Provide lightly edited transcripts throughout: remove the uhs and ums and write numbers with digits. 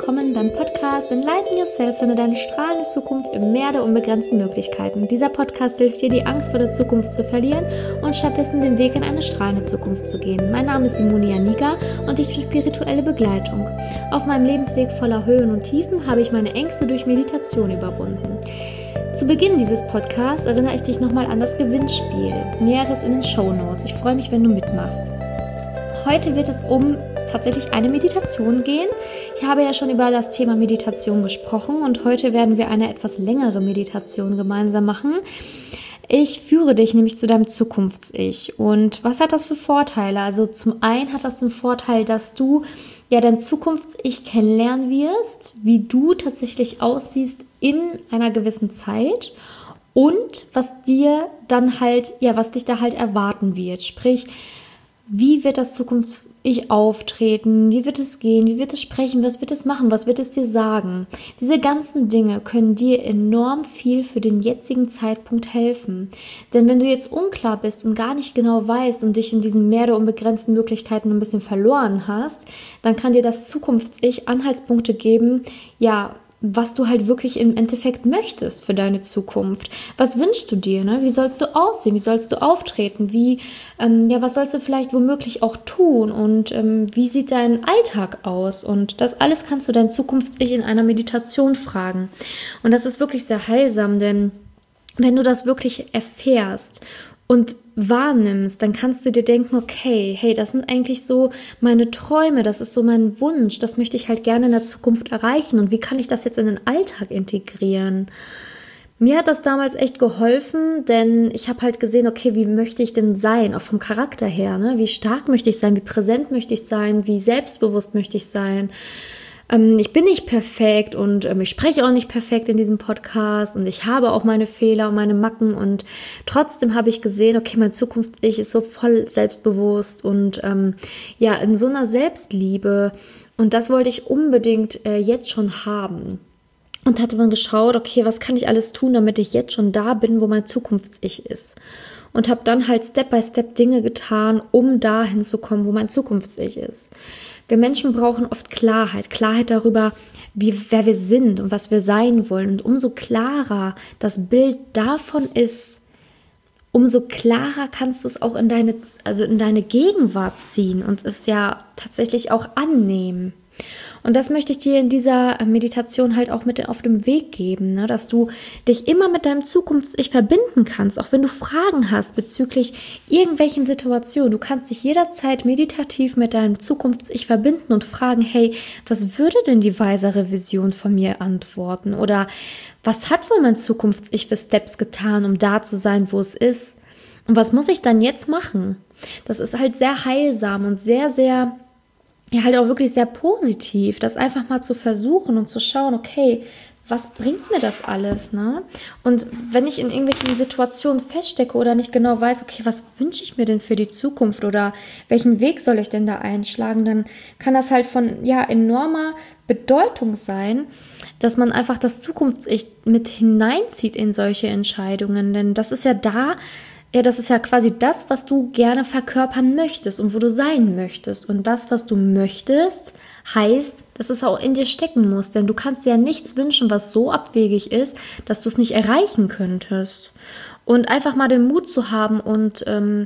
willkommen beim Podcast Enlighten Yourself, finde deine strahlende Zukunft im Meer der unbegrenzten Möglichkeiten. Dieser Podcast hilft dir, die Angst vor der Zukunft zu verlieren und stattdessen den Weg in eine strahlende Zukunft zu gehen. Mein Name ist Simone Janiga und ich bin spirituelle Begleitung. Auf meinem Lebensweg voller Höhen und Tiefen habe ich meine Ängste durch Meditation überwunden. Zu Beginn dieses Podcasts erinnere ich dich nochmal an das Gewinnspiel. Näheres in den Shownotes. Ich freue mich, wenn du mitmachst. Heute wird es um tatsächlich eine Meditation gehen. Ich habe ja schon über das Thema Meditation gesprochen und heute werden wir eine etwas längere Meditation gemeinsam machen. Ich führe dich nämlich zu deinem Zukunfts-Ich. Und was hat das für Vorteile? Also zum einen hat das den Vorteil, dass du ja dein Zukunfts-Ich kennenlernen wirst, wie du tatsächlich aussiehst in einer gewissen Zeit und was dir dann halt, ja, was dich da halt erwarten wird. Sprich, wie wird das Zukunfts-Ich auftreten? Wie wird es gehen? Wie wird es sprechen? Was wird es machen? Was wird es dir sagen? Diese ganzen Dinge können dir enorm viel für den jetzigen Zeitpunkt helfen. Denn wenn du jetzt unklar bist und gar nicht genau weißt und dich in diesem Meer der unbegrenzten Möglichkeiten ein bisschen verloren hast, dann kann dir das Zukunfts-Ich Anhaltspunkte geben, ja, was du halt wirklich im Endeffekt möchtest für deine Zukunft. Was wünschst du dir? Ne? Wie sollst du aussehen? Wie sollst du auftreten? Was sollst du vielleicht womöglich auch tun? Und wie sieht dein Alltag aus? Und das alles kannst du dein Zukunfts-Ich in einer Meditation fragen. Und das ist wirklich sehr heilsam, denn wenn du das wirklich erfährst und wahrnimmst, dann kannst du dir denken, okay, hey, das sind eigentlich so meine Träume, das ist so mein Wunsch, das möchte ich halt gerne in der Zukunft erreichen und wie kann ich das jetzt in den Alltag integrieren? Mir hat das damals echt geholfen, denn ich habe halt gesehen, okay, wie möchte ich denn sein, auch vom Charakter her, ne? Wie stark möchte ich sein, wie präsent möchte ich sein, wie selbstbewusst möchte ich sein. Ich bin nicht perfekt und ich spreche auch nicht perfekt in diesem Podcast und ich habe auch meine Fehler und meine Macken und trotzdem habe ich gesehen, okay, mein Zukunfts-Ich ist so voll selbstbewusst und in so einer Selbstliebe und das wollte ich unbedingt jetzt schon haben. Und hatte man geschaut, okay, was kann ich alles tun, damit ich jetzt schon da bin, wo mein Zukunfts-Ich ist. Und habe dann halt Step by Step Dinge getan, um dahin zu kommen, wo mein Zukunfts-Ich ist. Wir Menschen brauchen oft Klarheit darüber, wer wir sind und was wir sein wollen. Und umso klarer das Bild davon ist, umso klarer kannst du es auch in deine Gegenwart ziehen und es ja tatsächlich auch annehmen. Und das möchte ich dir in dieser Meditation halt auch mit auf dem Weg geben, ne? Dass du dich immer mit deinem Zukunfts-Ich verbinden kannst, auch wenn du Fragen hast bezüglich irgendwelchen Situationen. Du kannst dich jederzeit meditativ mit deinem Zukunfts-Ich verbinden und fragen, hey, was würde denn die weisere Vision von mir antworten? Oder was hat wohl mein Zukunfts-Ich für Steps getan, um da zu sein, wo es ist? Und was muss ich dann jetzt machen? Das ist halt sehr heilsam und sehr, sehr halt auch wirklich sehr positiv, das einfach mal zu versuchen und zu schauen, okay, was bringt mir das alles, ne? Und wenn ich in irgendwelchen Situationen feststecke oder nicht genau weiß, okay, was wünsche ich mir denn für die Zukunft oder welchen Weg soll ich denn da einschlagen, dann kann das halt von enormer Bedeutung sein, dass man einfach das Zukunfts-Ich mit hineinzieht in solche Entscheidungen, denn das ist das ist ja quasi das, was du gerne verkörpern möchtest und wo du sein möchtest. Und das, was du möchtest, heißt, dass es auch in dir stecken muss. Denn du kannst dir ja nichts wünschen, was so abwegig ist, dass du es nicht erreichen könntest. Und einfach mal den Mut zu haben und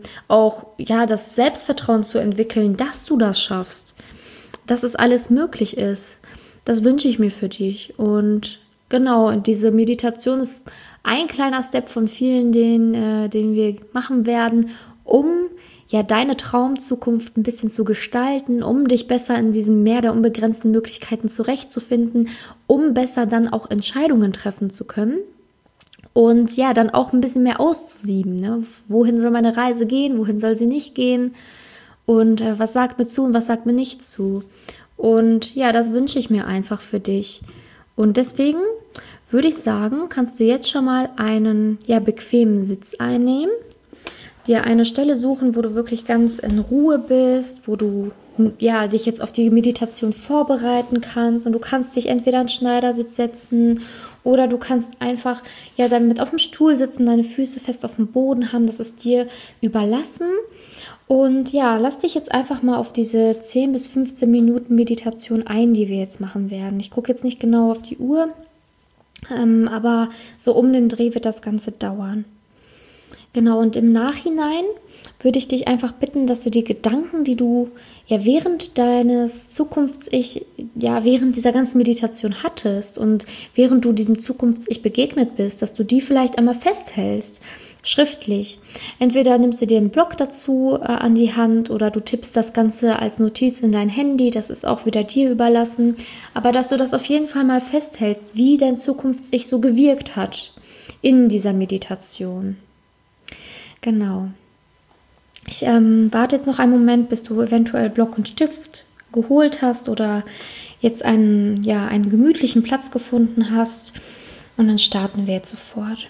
das Selbstvertrauen zu entwickeln, dass du das schaffst. Dass es alles möglich ist. Das wünsche ich mir für dich. Und genau, diese Meditation ist ein kleiner Step von vielen, den wir machen werden, um deine Traumzukunft ein bisschen zu gestalten, um dich besser in diesem Meer der unbegrenzten Möglichkeiten zurechtzufinden, um besser dann auch Entscheidungen treffen zu können und dann auch ein bisschen mehr auszusieben. Ne? Wohin soll meine Reise gehen, wohin soll sie nicht gehen und was sagt mir zu und was sagt mir nicht zu. Und das wünsche ich mir einfach für dich. Und deswegen würde ich sagen, kannst du jetzt schon mal einen bequemen Sitz einnehmen, dir eine Stelle suchen, wo du wirklich ganz in Ruhe bist, wo du dich jetzt auf die Meditation vorbereiten kannst und du kannst dich entweder in Schneidersitz setzen oder du kannst einfach dann mit auf dem Stuhl sitzen, deine Füße fest auf dem Boden haben, das ist dir überlassen Und ja, lass dich jetzt einfach mal auf diese 10 bis 15 Minuten Meditation ein, die wir jetzt machen werden. Ich gucke jetzt nicht genau auf die Uhr, aber so um den Dreh wird das Ganze dauern. Genau, und im Nachhinein würde ich dich einfach bitten, dass du die Gedanken, die du ja während deines Zukunfts-Ich, ja während dieser ganzen Meditation hattest und während du diesem Zukunfts-Ich begegnet bist, dass du die vielleicht einmal festhältst, schriftlich. Entweder nimmst du dir einen Block dazu an die Hand oder du tippst das Ganze als Notiz in dein Handy, das ist auch wieder dir überlassen, aber dass du das auf jeden Fall mal festhältst, wie dein Zukunfts-Ich so gewirkt hat in dieser Meditation. Genau. Ich warte jetzt noch einen Moment, bis du eventuell Block und Stift geholt hast oder jetzt einen gemütlichen Platz gefunden hast. Und dann starten wir jetzt sofort.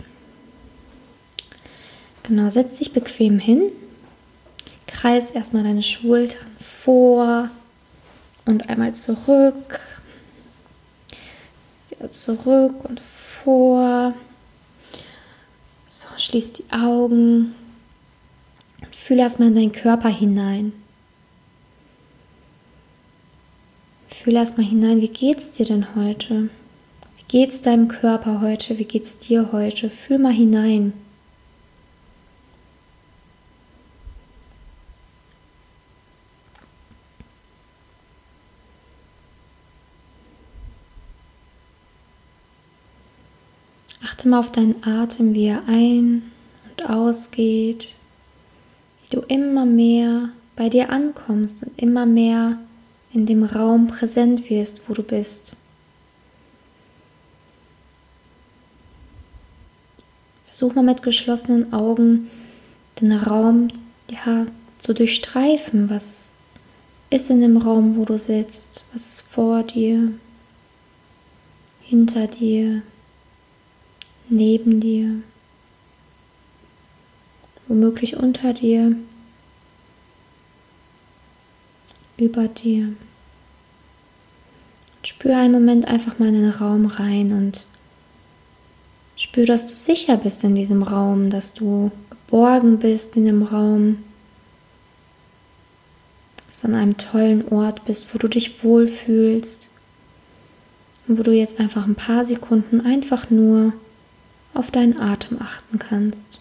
Genau, setz dich bequem hin. Kreis erstmal deine Schultern vor und einmal zurück. Wieder zurück und vor. So, schließ die Augen. Fühle erstmal in deinen Körper hinein. Fühle erstmal hinein, wie geht's dir denn heute? Wie geht's deinem Körper heute? Wie geht's dir heute? Fühl mal hinein. Achte mal auf deinen Atem, wie er ein- und ausgeht. Wie du immer mehr bei dir ankommst und immer mehr in dem Raum präsent wirst, wo du bist. Versuch mal mit geschlossenen Augen den Raum zu durchstreifen. Was ist in dem Raum, wo du sitzt? Was ist vor dir, hinter dir, neben dir? Womöglich unter dir, über dir. Spür einen Moment einfach mal in den Raum rein und spür, dass du sicher bist in diesem Raum, dass du geborgen bist in dem Raum, dass du an einem tollen Ort bist, wo du dich wohlfühlst und wo du jetzt einfach ein paar Sekunden einfach nur auf deinen Atem achten kannst.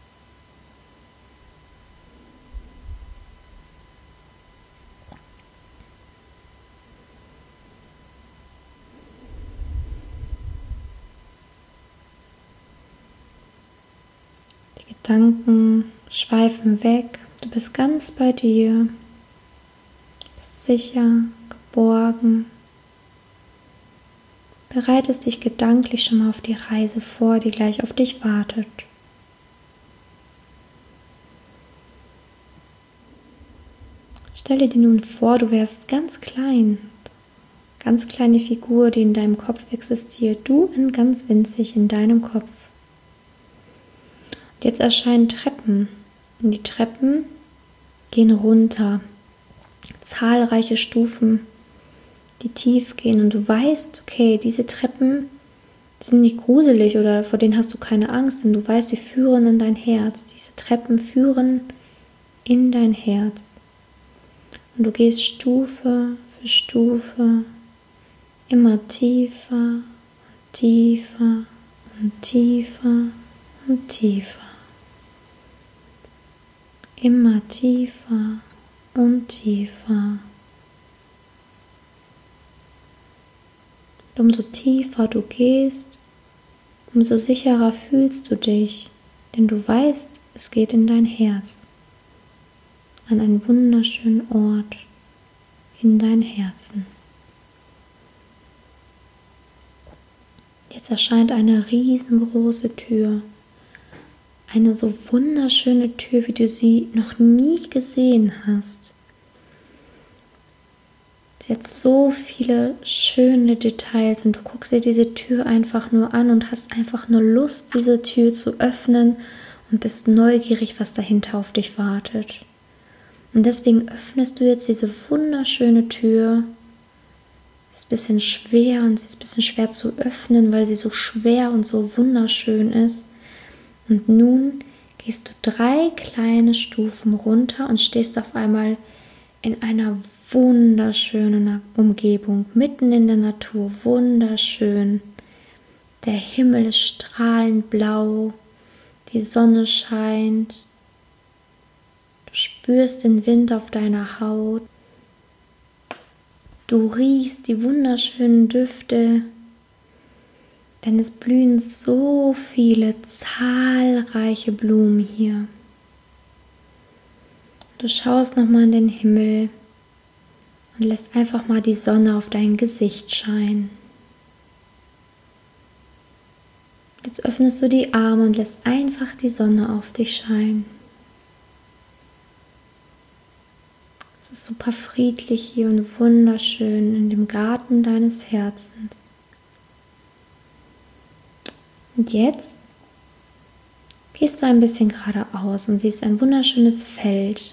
Gedanken schweifen weg, du bist ganz bei dir, bist sicher, geborgen, bereitest dich gedanklich schon mal auf die Reise vor, die gleich auf dich wartet. Stelle dir nun vor, du wärst ganz klein, ganz kleine Figur, die in deinem Kopf existiert, du ganz winzig in deinem Kopf. Jetzt erscheinen Treppen und die Treppen gehen runter, zahlreiche Stufen, die tief gehen und du weißt, okay, diese Treppen, die sind nicht gruselig oder vor denen hast du keine Angst, denn du weißt, die führen in dein Herz. Diese Treppen führen in dein Herz und du gehst Stufe für Stufe immer tiefer und tiefer und tiefer und tiefer. Immer tiefer und tiefer. Und umso tiefer du gehst, umso sicherer fühlst du dich, denn du weißt, es geht in dein Herz, an einen wunderschönen Ort, in dein Herzen. Jetzt erscheint eine riesengroße Tür. Eine so wunderschöne Tür, wie du sie noch nie gesehen hast. Sie hat so viele schöne Details und du guckst dir diese Tür einfach nur an und hast einfach nur Lust, diese Tür zu öffnen und bist neugierig, was dahinter auf dich wartet. Und deswegen öffnest du jetzt diese wunderschöne Tür. Sie ist ein bisschen schwer und sie ist ein bisschen schwer zu öffnen, weil sie so schwer und so wunderschön ist. Und nun gehst du 3 kleine Stufen runter und stehst auf einmal in einer wunderschönen Umgebung, mitten in der Natur, wunderschön. Der Himmel ist strahlend blau, die Sonne scheint, du spürst den Wind auf deiner Haut, du riechst die wunderschönen Düfte, denn es blühen so viele zahlreiche Blumen hier. Du schaust nochmal in den Himmel und lässt einfach mal die Sonne auf dein Gesicht scheinen. Jetzt öffnest du die Arme und lässt einfach die Sonne auf dich scheinen. Es ist super friedlich hier und wunderschön in dem Garten deines Herzens. Und jetzt gehst du ein bisschen geradeaus und siehst ein wunderschönes Feld.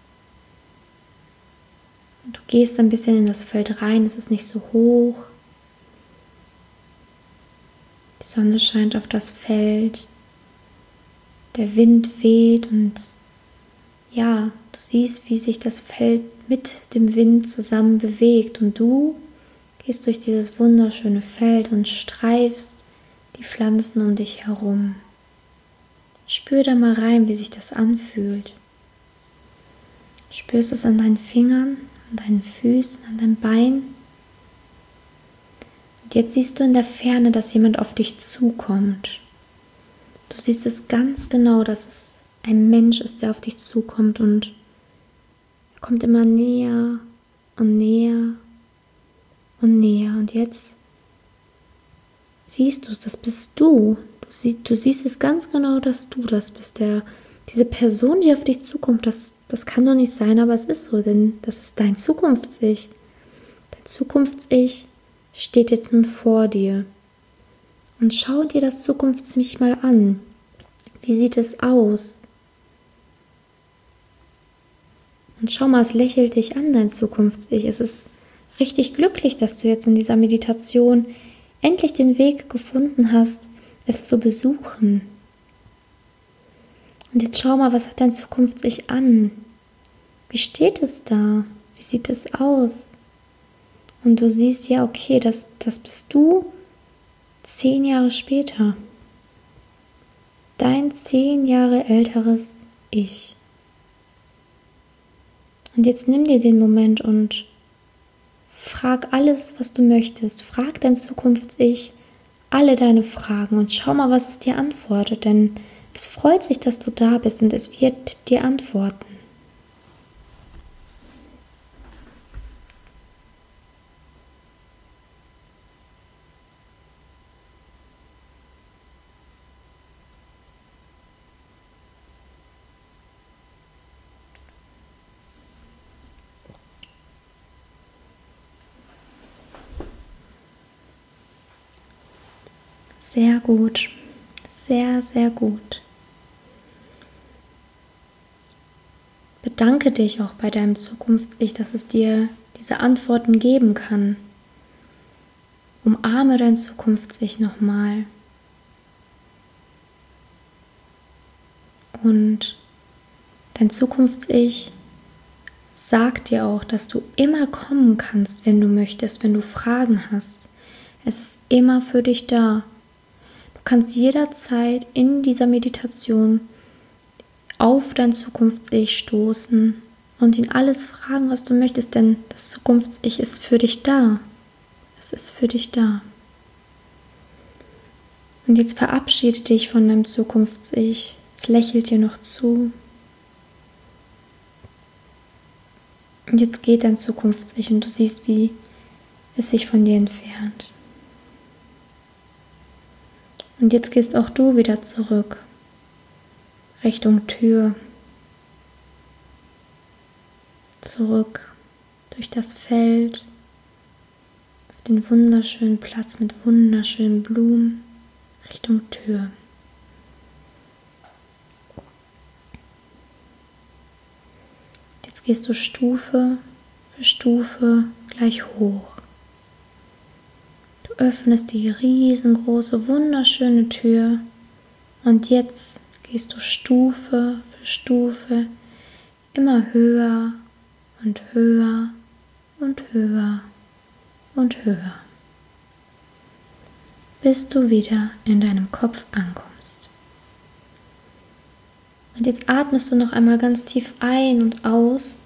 Du gehst ein bisschen in das Feld rein, es ist nicht so hoch. Die Sonne scheint auf das Feld, der Wind weht und ja, du siehst, wie sich das Feld mit dem Wind zusammen bewegt und du gehst durch dieses wunderschöne Feld und streifst die Pflanzen um dich herum. Spür da mal rein, wie sich das anfühlt. Spürst es an deinen Fingern, an deinen Füßen, an deinem Bein. Und jetzt siehst du in der Ferne, dass jemand auf dich zukommt. Du siehst es ganz genau, dass es ein Mensch ist, der auf dich zukommt und er kommt immer näher und näher und näher. Und jetzt siehst du, das bist du. Du siehst es ganz genau, dass du das bist. Diese Person, die auf dich zukommt, das kann doch nicht sein, aber es ist so, denn das ist dein Zukunfts-Ich. Dein Zukunfts-Ich steht jetzt nun vor dir. Und schau dir das Zukunfts-Ich mal an. Wie sieht es aus? Und schau mal, es lächelt dich an, dein Zukunfts-Ich. Es ist richtig glücklich, dass du jetzt in dieser Meditation endlich den Weg gefunden hast, es zu besuchen. Und jetzt schau mal, was hat dein Zukunfts-Ich an? Wie steht es da? Wie sieht es aus? Und du siehst ja, okay, das bist du 10 Jahre später. Dein 10 Jahre älteres Ich. Und jetzt nimm dir den Moment und frag alles, was du möchtest. Frag dein Zukunfts-Ich alle deine Fragen und schau mal, was es dir antwortet, denn es freut sich, dass du da bist und es wird dir antworten. Sehr gut, sehr, sehr gut. Bedanke dich auch bei deinem Zukunfts-Ich, dass es dir diese Antworten geben kann. Umarme dein Zukunfts-Ich nochmal. Und dein Zukunfts-Ich sagt dir auch, dass du immer kommen kannst, wenn du möchtest, wenn du Fragen hast. Es ist immer für dich da. Du kannst jederzeit in dieser Meditation auf dein Zukunfts-Ich stoßen und ihn alles fragen, was du möchtest, denn das Zukunfts-Ich ist für dich da. Es ist für dich da. Und jetzt verabschiede dich von deinem Zukunfts-Ich. Es lächelt dir noch zu. Und jetzt geht dein Zukunfts-Ich und du siehst, wie es sich von dir entfernt. Und jetzt gehst auch du wieder zurück, Richtung Tür, zurück durch das Feld, auf den wunderschönen Platz mit wunderschönen Blumen, Richtung Tür. Jetzt gehst du Stufe für Stufe gleich hoch. Du öffnest die riesengroße, wunderschöne Tür und jetzt gehst du Stufe für Stufe immer höher und höher und höher und höher, bis du wieder in deinem Kopf ankommst. Und jetzt atmest du noch einmal ganz tief ein und aus.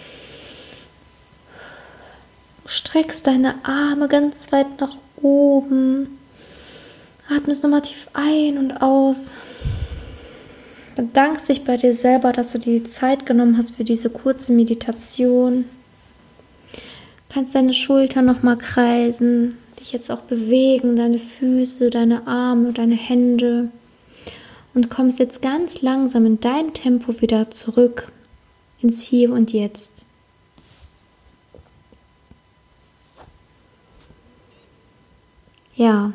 Streckst deine Arme ganz weit nach oben. Atmest nochmal tief ein und aus. Bedankst dich bei dir selber, dass du dir die Zeit genommen hast für diese kurze Meditation. Kannst deine Schultern nochmal kreisen, dich jetzt auch bewegen, deine Füße, deine Arme, deine Hände. Und kommst jetzt ganz langsam in dein Tempo wieder zurück ins Hier und Jetzt. Ja,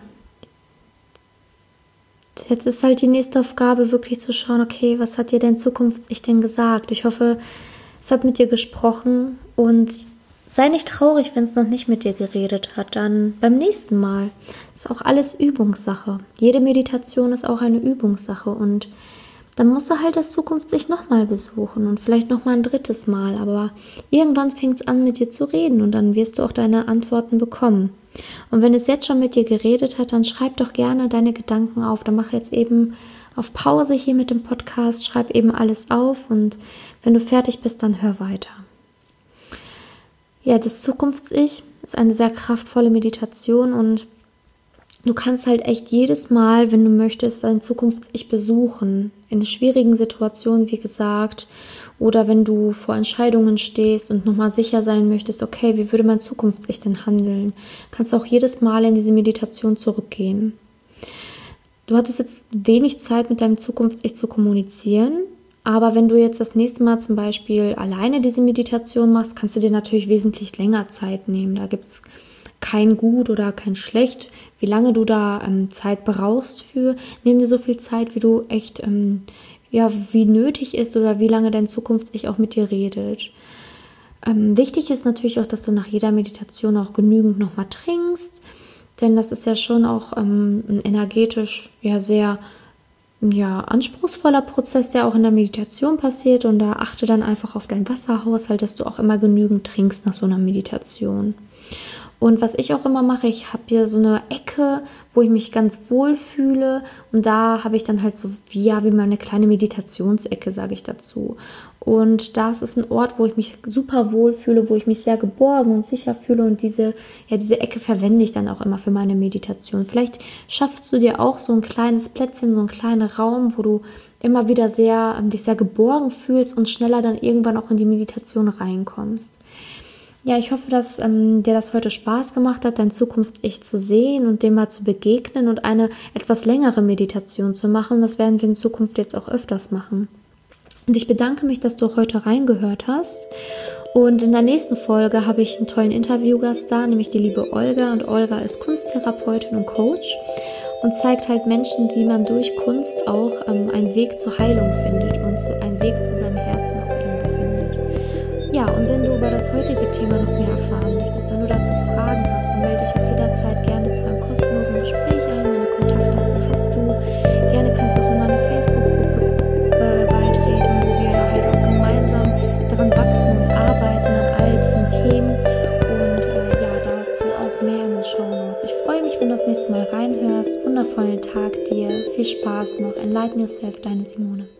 jetzt ist halt die nächste Aufgabe, wirklich zu schauen, okay, was hat dir dein Zukunfts-Ich denn gesagt? Ich hoffe, es hat mit dir gesprochen und sei nicht traurig, wenn es noch nicht mit dir geredet hat, dann beim nächsten Mal. Das ist auch alles Übungssache. Jede Meditation ist auch eine Übungssache und dann musst du halt das Zukunfts-Ich nochmal besuchen und vielleicht nochmal ein drittes Mal, aber irgendwann fängt es an, mit dir zu reden und dann wirst du auch deine Antworten bekommen. Und wenn es jetzt schon mit dir geredet hat, dann schreib doch gerne deine Gedanken auf. Dann mach jetzt eben auf Pause hier mit dem Podcast, schreib eben alles auf und wenn du fertig bist, dann hör weiter. Ja, das Zukunfts-Ich ist eine sehr kraftvolle Meditation und du kannst halt echt jedes Mal, wenn du möchtest, dein Zukunfts-Ich besuchen. In schwierigen Situationen, wie gesagt, oder wenn du vor Entscheidungen stehst und nochmal sicher sein möchtest, okay, wie würde mein Zukunfts-Ich denn handeln? Kannst auch jedes Mal in diese Meditation zurückgehen. Du hattest jetzt wenig Zeit, mit deinem Zukunfts-Ich zu kommunizieren, aber wenn du jetzt das nächste Mal zum Beispiel alleine diese Meditation machst, kannst du dir natürlich wesentlich länger Zeit nehmen. Da gibt es kein Gut oder kein Schlecht, wie lange du da Zeit brauchst für. Nimm dir so viel Zeit, wie du echt, wie nötig ist oder wie lange dein Zukunfts-Ich auch mit dir redet. Wichtig ist natürlich auch, dass du nach jeder Meditation auch genügend nochmal trinkst, denn das ist ja schon auch ein energetisch sehr anspruchsvoller Prozess, der auch in der Meditation passiert und da achte dann einfach auf deinen Wasserhaushalt, dass du auch immer genügend trinkst nach so einer Meditation. Und was ich auch immer mache, ich habe hier so eine Ecke, wo ich mich ganz wohl fühle und da habe ich dann halt so wie meine kleine Meditationsecke, sage ich dazu. Und das ist ein Ort, wo ich mich super wohl fühle, wo ich mich sehr geborgen und sicher fühle und diese Ecke verwende ich dann auch immer für meine Meditation. Vielleicht schaffst du dir auch so ein kleines Plätzchen, so einen kleinen Raum, wo du immer wieder dich sehr geborgen fühlst und schneller dann irgendwann auch in die Meditation reinkommst. Ja, ich hoffe, dass dir das heute Spaß gemacht hat, dein Zukunfts-Ich zu sehen und dem mal zu begegnen und eine etwas längere Meditation zu machen. Das werden wir in Zukunft jetzt auch öfters machen. Und ich bedanke mich, dass du heute reingehört hast. Und in der nächsten Folge habe ich einen tollen Interviewgast da, nämlich die liebe Olga. Und Olga ist Kunsttherapeutin und Coach und zeigt halt Menschen, wie man durch Kunst auch einen Weg zur Heilung findet und einen Weg zu seinem Herzen auch irgendwo findet. Ja, und wenn du über das heutige Thema noch mehr erfahren möchtest, wenn du dazu Fragen hast, dann melde dich auch jederzeit gerne zu einem kostenlosen Gespräch ein. Meine Kontaktdaten hast du. Gerne kannst du auch in meine Facebook-Gruppe beitreten, wo wir halt auch gemeinsam daran wachsen und arbeiten an all diesen Themen. Und dazu auch mehr in den Shownotes. Ich freue mich, wenn du das nächste Mal reinhörst. Wundervollen Tag dir. Viel Spaß noch. Enlighten Yourself, deine Simone.